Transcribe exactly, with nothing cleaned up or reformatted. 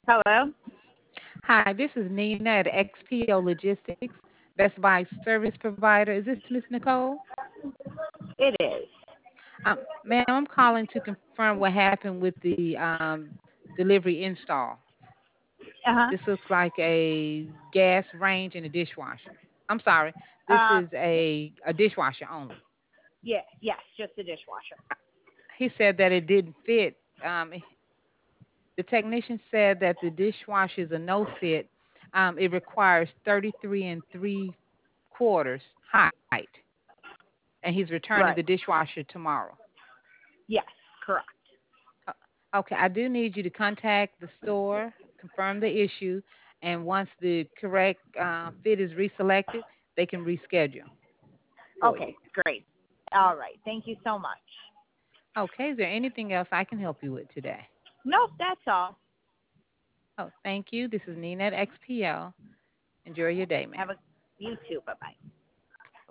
Hello? Hi, this is Nina at X P O Logistics, Best Buy service provider. Is this Miss Nicole? It is. Um, ma'am, I'm calling to confirm what happened with the um, delivery install. Uh-huh. This looks like a gas range and a dishwasher. I'm sorry, this Uh, is a, a dishwasher only. yeah, yes, just the dishwasher. He said that it didn't fit. Um, the technician said that the dishwasher is a no fit. Um, it requires thirty-three and three quarters height, and he's returning Right. the dishwasher tomorrow. Yes, correct. Uh, Okay, I do need you to contact the store, confirm the issue, and once the correct uh, fit is reselected, they can reschedule for you. Okay, great. All right. Thank you so much. Okay, is there anything else I can help you with today? Nope, that's all. Oh, thank you. This is Nina at X P L. Enjoy your day, Have ma'am. a you too. Bye bye.